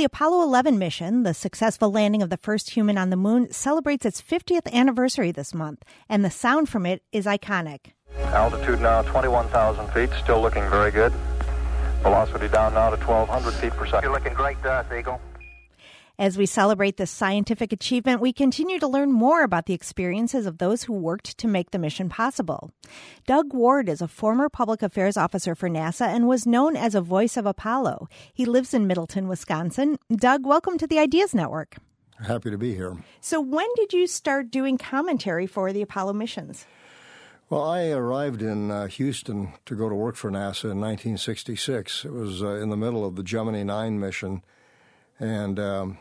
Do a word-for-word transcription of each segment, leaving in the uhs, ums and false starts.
the Apollo eleven mission, the successful landing of the first human on the moon, celebrates its fiftieth anniversary this month, and the sound from it is iconic. Altitude now twenty-one thousand feet, still looking very good. Velocity down now to twelve hundred feet per second. You're looking great, uh, Eagle. As we celebrate this scientific achievement, we continue to learn more about the experiences of those who worked to make the mission possible. Doug Ward is a former public affairs officer for NASA and was known as a voice of Apollo. He lives in Middleton, Wisconsin. Doug, welcome to the Ideas Network. Happy to be here. So when did you start doing commentary for the Apollo missions? Well, I arrived in uh, Houston to go to work for NASA in nineteen sixty-six. It was uh, in the middle of the Gemini nine mission, and um,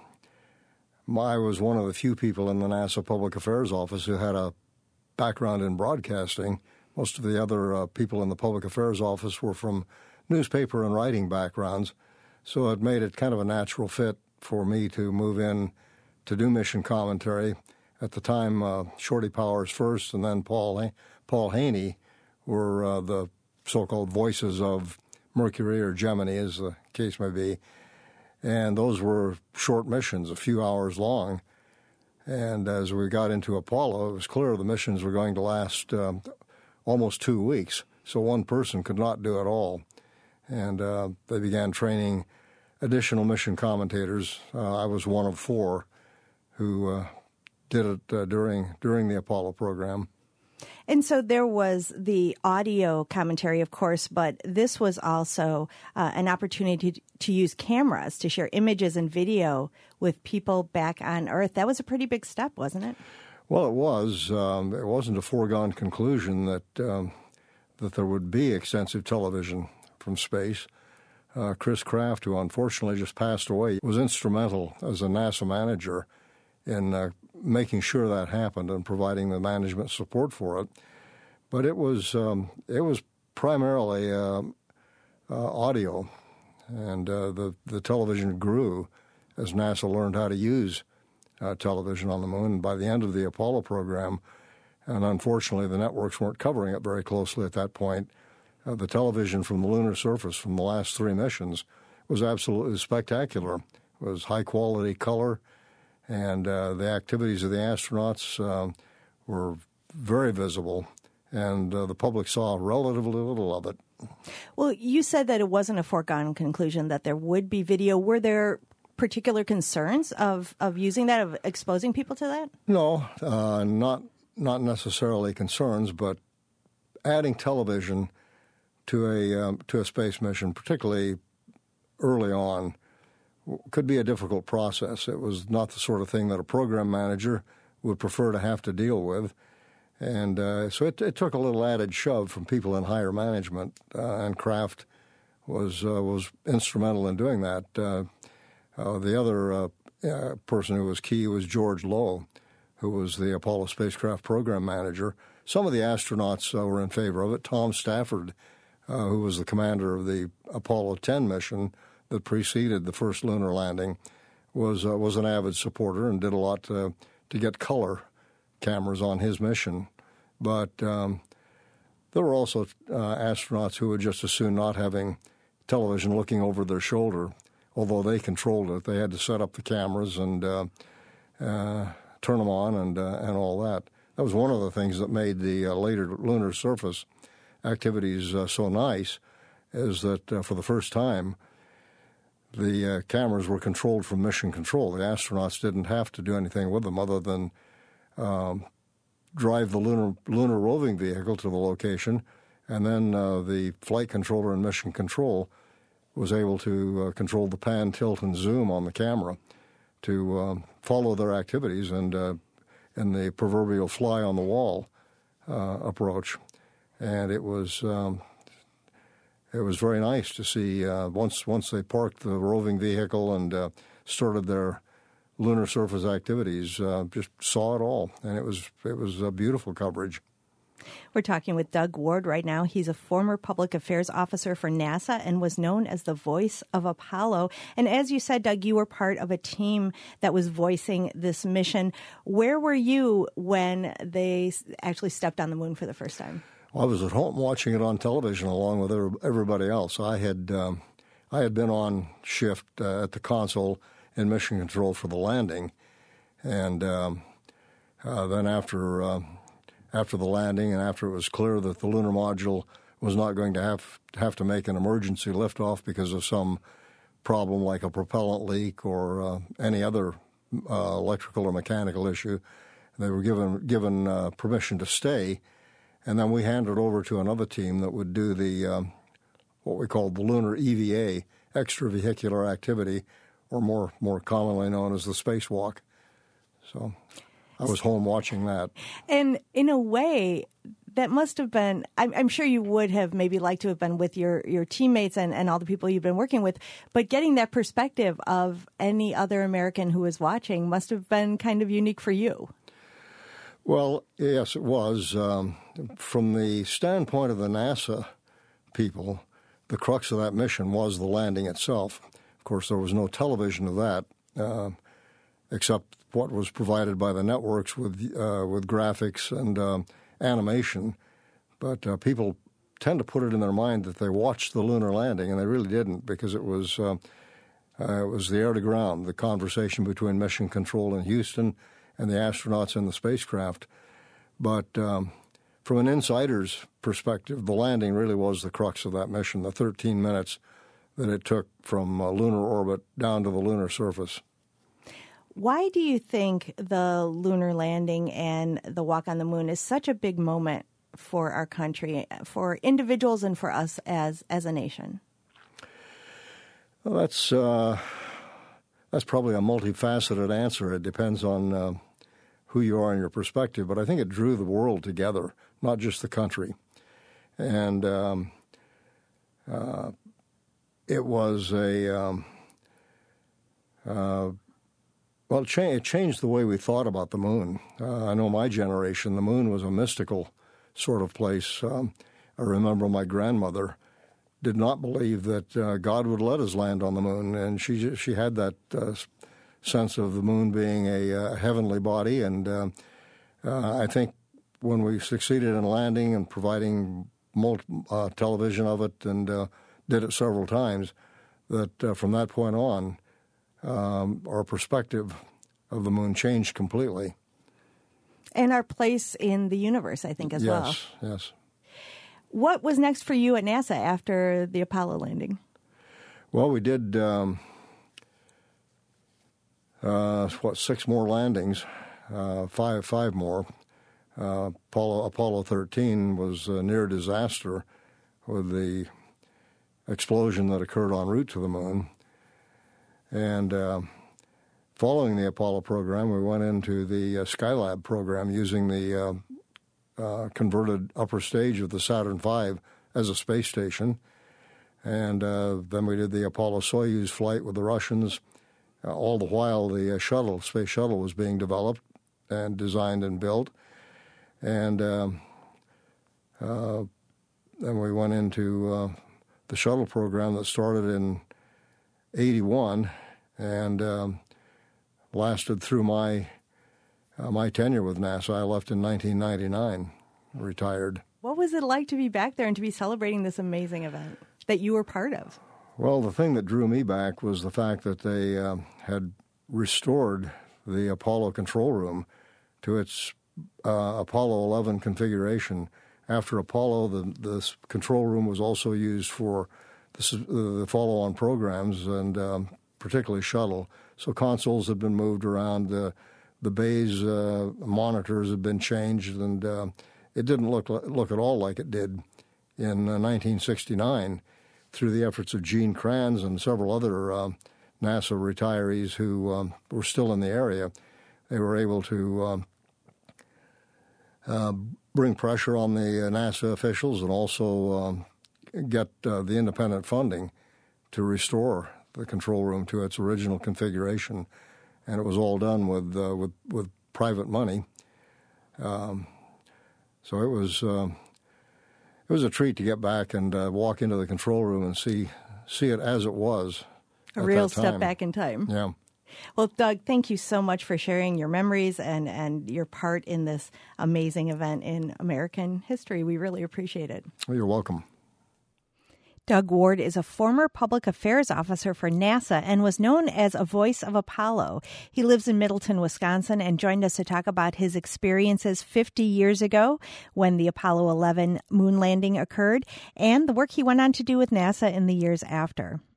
I was one of the few people in the NASA Public Affairs Office who had a background in broadcasting. Most of the other uh, people in the Public Affairs Office were from newspaper and writing backgrounds, so it made it kind of a natural fit for me to move in to do mission commentary. At the time, uh, Shorty Powers first, and then Paul Paul Haney were uh, the so-called voices of Mercury or Gemini, as the case may be. And those were short missions, a few hours long. And as we got into Apollo, it was clear the missions were going to last um, almost two weeks. So one person could not do it all. And uh, they began training additional mission commentators. Uh, I was one of four who uh, did it uh, during during the Apollo program. And so there was the audio commentary, of course, but this was also uh, an opportunity to, to use cameras to share images and video with people back on Earth. That was a pretty big step, wasn't it? Well, it was. Um, it wasn't a foregone conclusion that um, that there would be extensive television from space. Uh, Chris Kraft, who unfortunately just passed away, was instrumental as a NASA manager in uh, making sure that happened and providing the management support for it. But it was um, it was primarily uh, uh, audio, and uh, the the television grew as NASA learned how to use uh, television on the moon. And by the end of the Apollo program, and unfortunately the networks weren't covering it very closely at that point, uh, the television from the lunar surface from the last three missions was absolutely spectacular. It was high quality color. And uh, the activities of the astronauts uh, were very visible, and uh, the public saw relatively little of it. Well, you said that it wasn't a foregone conclusion that there would be video. Were there particular concerns of, of using that, of exposing people to that? No, uh, not not necessarily concerns, but adding television to a um, to a space mission, particularly early on, could be a difficult process. It was not the sort of thing that a program manager would prefer to have to deal with. And uh, so it, it took a little added shove from people in higher management, uh, and Kraft was uh, was instrumental in doing that. Uh, uh, the other uh, uh, person who was key was George Low, who was the Apollo spacecraft program manager. Some of the astronauts uh, were in favor of it. Tom Stafford, uh, who was the commander of the Apollo ten mission that preceded the first lunar landing, was uh, was an avid supporter and did a lot to, to get color cameras on his mission. But um, there were also uh, astronauts who would just as soon not having television looking over their shoulder, although they controlled it. They had to set up the cameras and uh, uh, turn them on and uh, and all that. That was one of the things that made the uh, later lunar surface activities uh, so nice, is that uh, for the first time, the uh, cameras were controlled from mission control. The astronauts didn't have to do anything with them other than um, drive the lunar lunar roving vehicle to the location, and then uh, the flight controller in mission control was able to uh, control the pan, tilt, and zoom on the camera to uh, follow their activities and uh, in the proverbial fly-on-the-wall uh, approach. And it was... Um, It was very nice to see uh, once once they parked the roving vehicle and uh, started their lunar surface activities, uh, just saw it all, and it was it was a beautiful coverage. We're talking with Doug Ward right now. He's a former public affairs officer for NASA and was known as the voice of Apollo. And as you said, Doug, you were part of a team that was voicing this mission. Where were you when they actually stepped on the moon for the first time? Well, I was at home watching it on television along with everybody else. I had um, I had been on shift uh, at the console in mission control for the landing, and um, uh, then after uh, after the landing and after it was clear that the lunar module was not going to have have to make an emergency liftoff because of some problem like a propellant leak or uh, any other uh, electrical or mechanical issue, they were given given uh, permission to stay, and then we handed over to another team that would do the um, what we called the lunar E V A, extravehicular activity, or more more commonly known as the spacewalk. So I was home watching that. And in a way, that must have been, I'm, I'm sure you would have maybe liked to have been with your, your teammates and, and all the people you've been working with, but getting that perspective of any other American who was watching must have been kind of unique for you. Well, yes, it was. Um, from the standpoint of the NASA people, the crux of that mission was the landing itself. Of course, there was no television of that, uh, except what was provided by the networks with uh, with graphics and um, animation. But uh, people tend to put it in their mind that they watched the lunar landing, and they really didn't, because it was uh, uh, it was the air to ground, the conversation between Mission Control in Houston and the astronauts in the spacecraft. But um, from an insider's perspective, the landing really was the crux of that mission, the thirteen minutes that it took from uh, lunar orbit down to the lunar surface. Why do you think the lunar landing and the walk on the moon is such a big moment for our country, for individuals and for us as as a nation? Well, that's uh, that's probably a multifaceted answer. It depends on uh, who you are and your perspective. But I think it drew the world together, not just the country. And um, uh, it was a um, uh, well, it, cha- it changed the way we thought about the moon. Uh, I know my generation, the moon was a mystical sort of place. Um, I remember my grandmother did not believe that uh, God would let us land on the moon, and she she had that uh, sense of the moon being a uh, heavenly body. And uh, uh, I think when we succeeded in landing and providing multi- uh, television of it, and uh, did it several times, that uh, from that point on, um, our perspective of the moon changed completely. And our place in the universe, I think, as yes, well. Yes, yes. What was next for you at NASA after the Apollo landing? Well, we did, um, uh, what, six more landings, uh, five five more. Uh, Apollo, Apollo thirteen was a near disaster with the explosion that occurred en route to the moon. And uh, following the Apollo program, we went into the uh, Skylab program using the uh, uh, converted upper stage of the Saturn five as a space station. And uh, then we did the Apollo-Soyuz flight with the Russians. Uh, all the while, the uh, shuttle, space shuttle, was being developed and designed and built. And um, uh, then we went into uh, the shuttle program that started in eighty-one and um, lasted through my uh, my tenure with NASA. I left in nineteen ninety-nine, retired. What was it like to be back there and to be celebrating this amazing event that you were part of? Well, the thing that drew me back was the fact that they uh, had restored the Apollo control room to its uh, Apollo eleven configuration. After Apollo, the, the control room was also used for the, the follow-on programs, and um, particularly shuttle. So consoles had been moved around. Uh, the bays uh, monitors had been changed, and uh, it didn't look look at all like it did in uh, nineteen sixty-nine. Through the efforts of Gene Kranz and several other uh, NASA retirees who um, were still in the area, they were able to um, uh, bring pressure on the uh, NASA officials and also um, get uh, the independent funding to restore the control room to its original configuration. And it was all done with uh, with, with private money. Um, so it was uh, it was a treat to get back and uh, walk into the control room and see see it as it was. A real step back in time. Yeah. Well, Doug, thank you so much for sharing your memories and, and your part in this amazing event in American history. We really appreciate it. Well, you're welcome. Doug Ward is a former public affairs officer for NASA and was known as a voice of Apollo. He lives in Middleton, Wisconsin, and joined us to talk about his experiences fifty years ago when the Apollo eleven moon landing occurred and the work he went on to do with NASA in the years after.